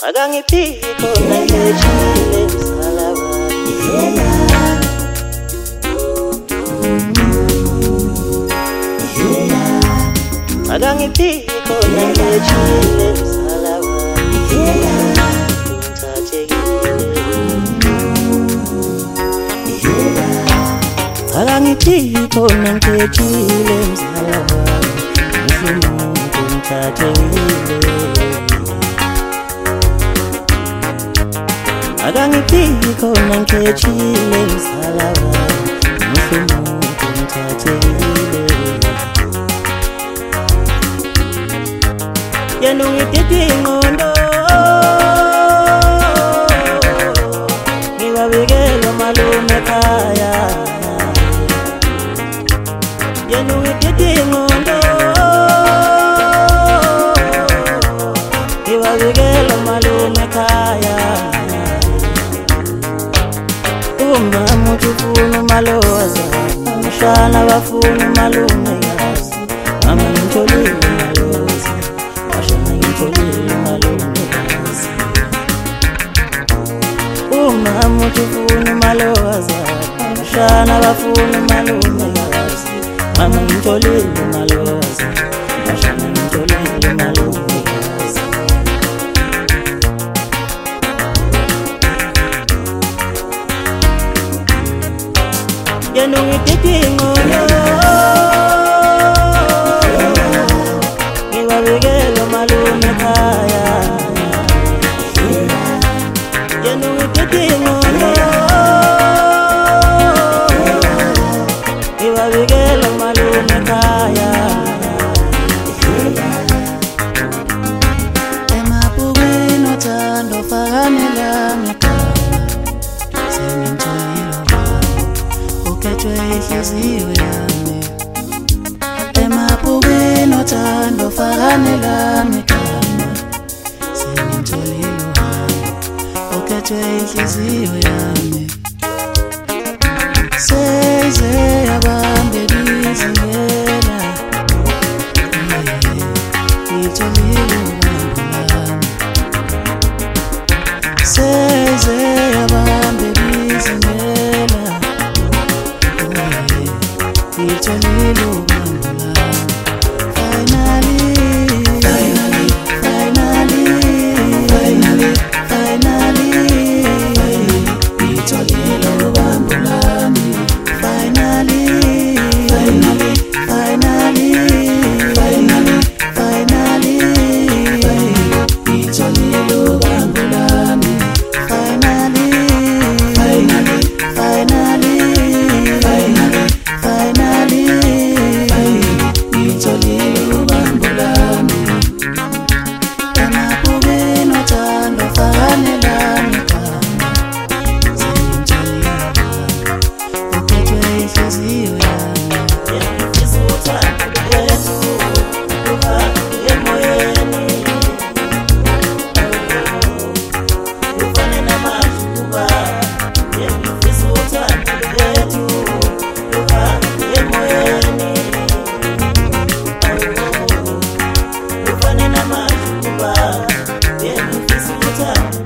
Akangiphiko nangejile msalabani. Akangiphiko nangejile msalabani. Akangiphiko nangejile msalabani. Umuntu ngithathekile. Akangiphiko nangejile msalabani. Umuntu ngithathekile. Yena ungithethe ingqondo, ngiwabekela malume ekhaya. Yena ungithethe ingqondo, ngiwabekela malume ekhaya. Umama uthi ufuna umaloza, umshana bafuna umalume yazi. Mama ngitholile umaloza, washona ngitholile umalume yazi. Umama uthi ufuna umaloza, umshana bafuna umalume yazi. Mama ngitholile umaloza, washona ngitholile umalume yazi. Yena ungithethe ingqondo, ngiwabekela malume ekhaya. Yena ungithethe ingqondo, ngiwabekela malume ekhaya. Emabhukwini othando fakanela ngegama, sengimtholile ubani ukhethwe inhliziyo yami. Emabhukwini othando fakanela ngegama, sengimtholile ubani ukhethwe inhliziyo yami. Seze yabambela izingela, ngitholile ubambo lami. Seze yabambela izingela, ngitholile ubambo lami. Finally, finally, finally, finally, finally, ngitholile ubambo lami. Finally, finally, finally, finally, finally, ngitholile ubambo lami. Finally, finally, finally, finally, finally, ngitholile ubambo lami. Emabhukwini othando fakanela ngegama, sengimtholile ubani ukhethwe inhliziyo yami. Ngifisa uthando lwethu luhambe emoyeni. Ufane namathuba. Ngifisa uthando lwethu luhambe emoyeni. Ufane namathuba. Ngifisa uthando